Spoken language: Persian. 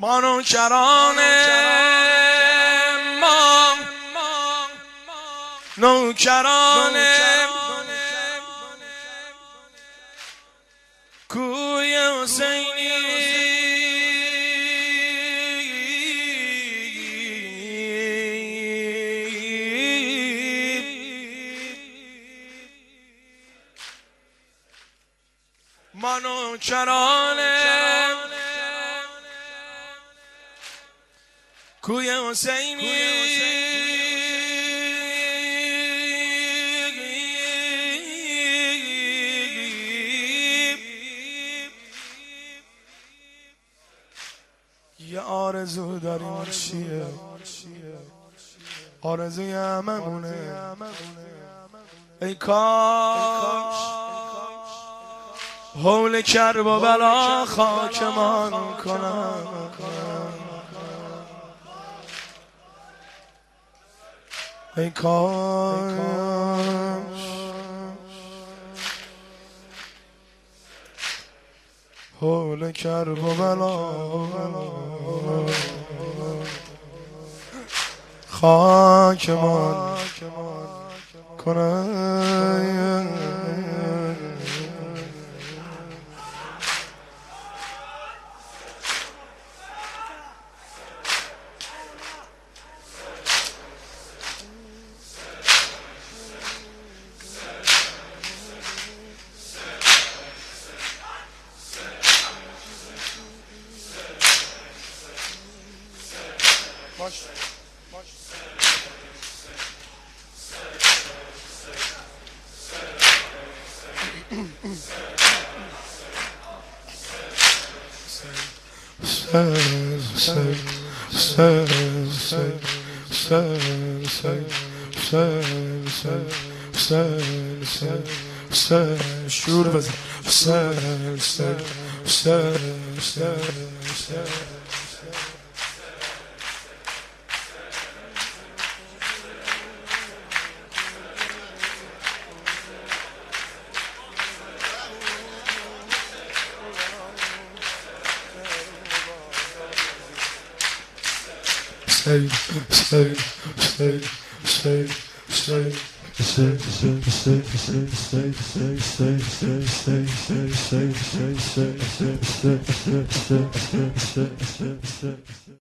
ما نوکران ما نوکران کوی حسینی ما نوکران کوی حسینی یه آرزو داریم چیه آرزوی هممونه ای کاش حول کرب و بلا خاکمان کنم ای کاش حول کرب و بلا خاکمان کنم شور بزن